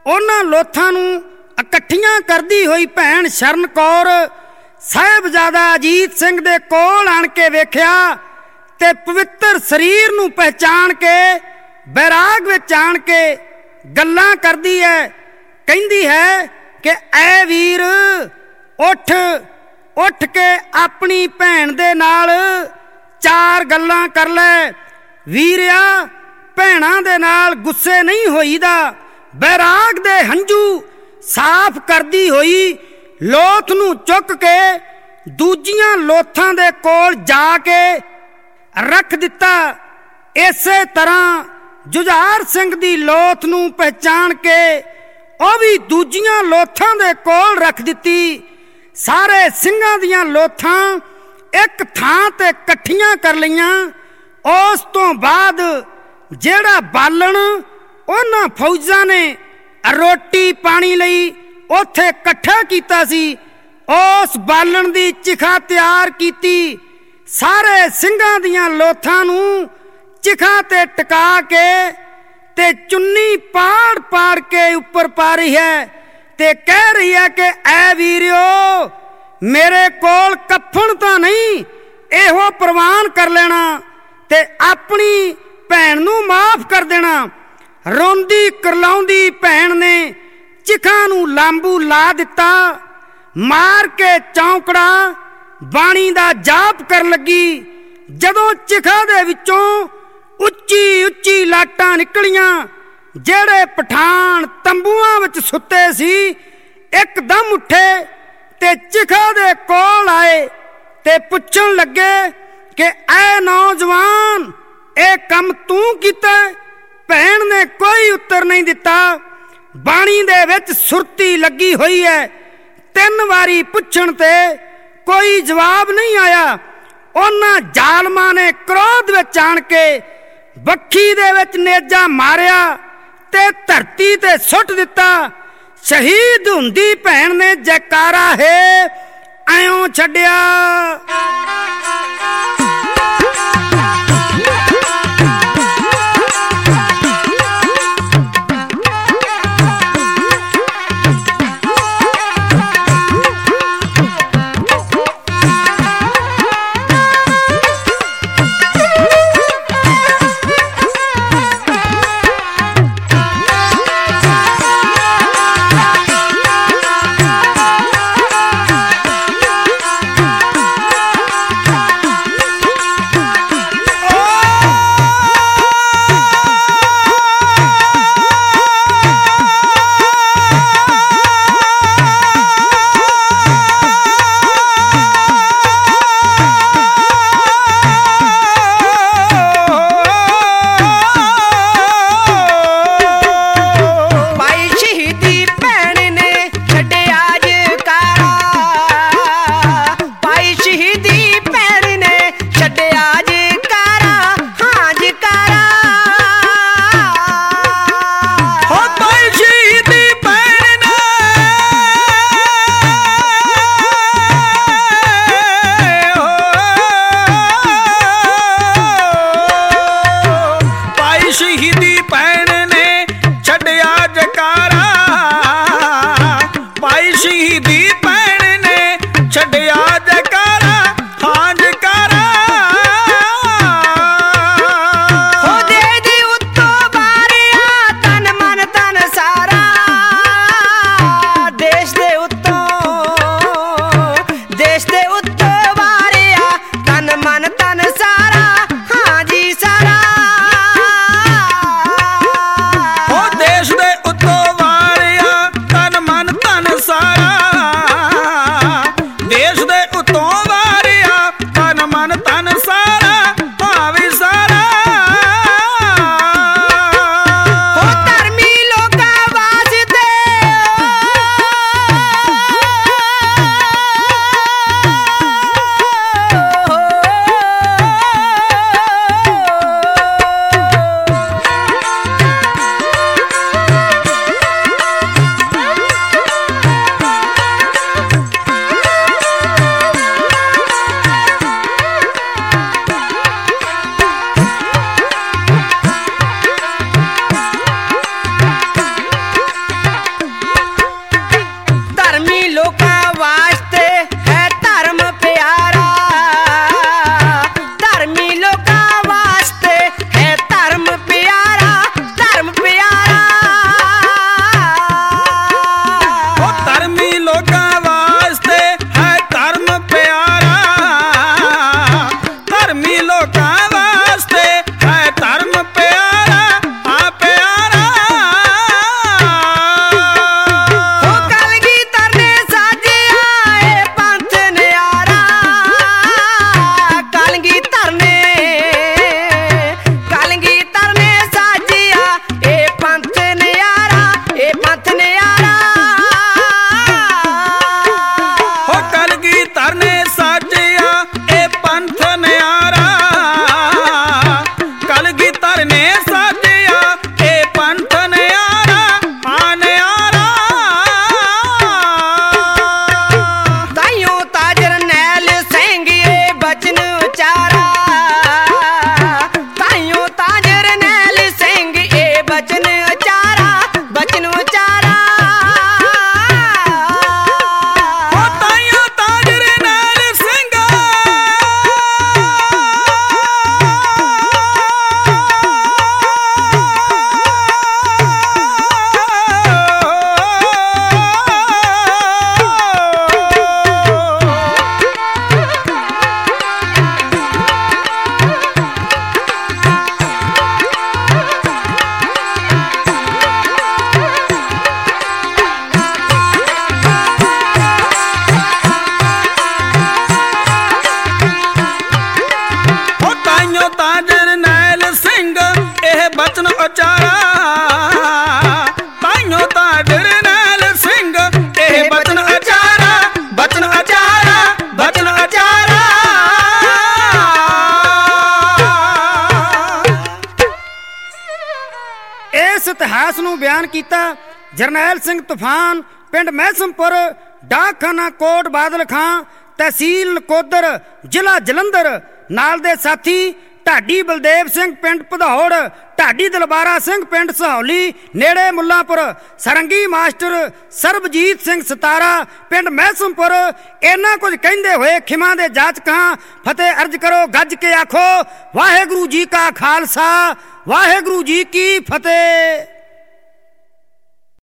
ਉਹਨਾਂ ਲੋਥਾਂ ਨੂੰ ਇਕੱਠੀਆਂ ਕਰਦੀ ਹੋਈ ਭੈਣ ਸ਼ਰਨ ਕੌਰ ਸਾਹਿਬਜ਼ਾਦਾ ਅਜੀਤ ਸਿੰਘ ਦੇ ਕੋਲ ਆਣ ਕੇ ਵੇਖਿਆ ਤੇ ਪਵਿੱਤਰ ਸਰੀਰ ਨੂੰ ਪਹਿਚਾਣ ਕੇ ਬੈਰਾਗ ਵਿੱਚ ਆਣ ਕੇ ਗੱਲਾਂ ਕਰਦੀ ਹੈ। ਕਹਿੰਦੀ ਹੈ ਕਿ ਐ ਵੀਰ ਉੱਠ, ਉੱਠ ਕੇ ਆਪਣੀ ਭੈਣ ਦੇ ਨਾਲ 4 ਗੱਲਾਂ ਕਰ ਲੈ। ਵੀਰਿਆ, ਭੈਣਾਂ ਦੇ ਨਾਲ ਗੁੱਸੇ ਨਹੀਂ ਹੋਈਦਾ। ਬੈਰਾਗ ਦੇ ਹੰਝੂ ਸਾਫ਼ ਕਰਦੀ ਹੋਈ ਲੋਥ ਨੂੰ ਚੁੱਕ ਕੇ ਦੂਜੀਆਂ ਲੋਥਾਂ ਦੇ ਕੋਲ ਜਾ ਕੇ ਰੱਖ ਦਿੱਤਾ। ਇਸੇ ਤਰ੍ਹਾਂ ਜੁਝਾਰ ਸਿੰਘ ਦੀ ਲੋਥ ਨੂੰ ਪਹਿਚਾਣ ਕੇ ਉਹ ਵੀ ਦੂਜੀਆਂ ਲੋਥਾਂ ਦੇ ਕੋਲ ਰੱਖ ਦਿੱਤੀ। ਸਾਰੇ ਸਿੰਘਾਂ ਦੀਆਂ ਲੋਥਾਂ ਇੱਕ ਥਾਂ ਤੇ ਇਕੱਠੀਆਂ ਕਰ ਲਈਆਂ। ਉਸ ਤੋਂ ਬਾਅਦ ਜਿਹੜਾ ਬਾਲਣ ਉਹਨਾਂ ਫੌਜਾਂ ਨੇ ਰੋਟੀ ਪਾਣੀ ਲਈ ਉੱਥੇ ਇਕੱਠਾ ਕੀਤਾ ਸੀ, ਉਸ ਬਾਲਣ ਦੀ ਚਿਖਾ ਤਿਆਰ ਕੀਤੀ। ਸਾਰੇ ਸਿੰਘਾਂ ਦੀਆਂ ਲੋਥਾਂ ਨੂੰ ਚਿਖਾ ਤੇ ਟਿਕਾ ਕੇ ਤੇ ਚੁੰਨੀ ਪਾੜ ਪਾੜ ਕੇ ਉੱਪਰ ਪਾ ਰਹੀ ਹੈ ਤੇ ਕਹਿ ਰਹੀ ਹੈ ਕਿ ਐ ਵੀਰਿਓ, ਮੇਰੇ ਕੋਲ ਕਫਨ ਤਾਂ ਨਹੀਂ, ਇਹੋ ਪ੍ਰਵਾਨ ਕਰ ਲੈਣਾ ਤੇ ਆਪਣੀ ਭੈਣ ਨੂੰ ਮਾਫ ਕਰ ਦੇਣਾ। ਰੋਂਦੀ ਕਰਲਾਉਂਦੀ ਭੈਣ ਨੇ ਚਿਖਾ ਨੂੰ ਲਾਂਬੂ ਲਾ ਦਿੱਤਾ। ਮਾਰ ਕੇ ਚੌਂਕੜਾ ਬਾਣੀ ਦਾ ਜਾਪ ਕਰਨ ਲੱਗੀ। ਜਦੋਂ ਚਿਖਾ ਦੇ ਵਿੱਚੋਂ ਉੱਚੀ ਉੱਚੀ ਲਾਟਾਂ ਨਿਕਲੀਆਂ, ਜਿਹੜੇ ਪਠਾਨ ਤੰਬੂਆਂ ਵਿੱਚ ਸੁੱਤੇ ਸੀ ਇੱਕਦਮ ਉੱਠੇ ਤੇ ਚਿਖਾ ਦੇ ਕੋਲ ਆਏ ਤੇ ਪੁੱਛਣ ਲੱਗੇ ਕਿ ਐ ਨੌਜਵਾਨ, ਇਹ ਕੰਮ ਤੂੰ ਕੀਤਾ? ਭੈਣ ਨੇ ਕੋਈ ਉੱਤਰ ਨਹੀਂ ਦਿੱਤਾ। ਬਾਣੀ ਦੇ ਵਿੱਚ ਸੁਰਤੀ ਲੱਗੀ ਹੋਈ ਹੈ। 3 ਵਾਰੀ ਪੁੱਛਣ ਤੇ ਕੋਈ ਜਵਾਬ ਨਹੀਂ ਆਇਆ। ਉਹਨਾਂ ਜ਼ਾਲਮਾਂ ਨੇ ਕ੍ਰੋਧ ਵਿੱਚ ਆਣ ਕੇ ਬੱਖੀ ਦੇ ਵਿੱਚ ਨੇਜਾ ਮਾਰਿਆ ਤੇ ਧਰਤੀ ਤੇ ਸੁੱਟ ਦਿੱਤਾ। ਸ਼ਹੀਦ ਹੁੰਦੀ ਭੈਣ ਨੇ ਜੈਕਾਰਾ ਹੈ ਐਉਂ ਛੱਡਿਆ। ਜਰਨੈਲ ਸਿੰਘ ਇਹ ਬਚਨ ਅਚਾਰਾ, ਬਚਨ ਅਚਾਰਾ, ਬਚਨ ਅਚਾਰਾ। ਇਸ ਇਤਿਹਾਸ ਨੂੰ ਬਿਆਨ ਕੀਤਾ ਜਰਨੈਲ ਸਿੰਘ ਤੂਫਾਨ, ਪਿੰਡ ਮਹਿਸਮਪੁਰ, ਡਾਕਖਾਨਾ ਕੋਟ ਬਾਦਲ ਖਾਂ, ਤਹਿਸੀਲ ਨਕੋਦਰ, ਜ਼ਿਲ੍ਹਾ ਜਲੰਧਰ। ਨਾਲ ਦੇ ਸਾਥੀ ਢਾਡੀ ਬਲਦੇਵ ਸਿੰਘ ਪਿੰਡ ਭਦੌੜ, ਢਾਡੀ ਦਲਬਾਰਾ ਸਿੰਘ ਪਿੰਡ ਸਹੌਲੀ ਨੇੜੇ ਮੁੱਲਾਂਪੁਰ, ਸਰੰਗੀ ਮਾਸਟਰ ਸਰਬਜੀਤ ਸਿੰਘ ਸਤਾਰਾ ਪਿੰਡ ਮਹਿਸਮਪੁਰ। ਇੰਨਾ ਕੁਝ ਕਹਿੰਦੇ ਹੋਏ ਖਿਮਾ ਦੇ ਜਾਚਕਾਂ ਫਤਿਹ ਅਰਜ ਕਰੋ, ਗੱਜ ਕੇ ਆਖੋ ਵਾਹਿਗੁਰੂ ਜੀ ਕਾ ਖਾਲਸਾ, ਵਾਹਿਗੁਰੂ ਜੀ ਕੀ ਫਤਿਹ।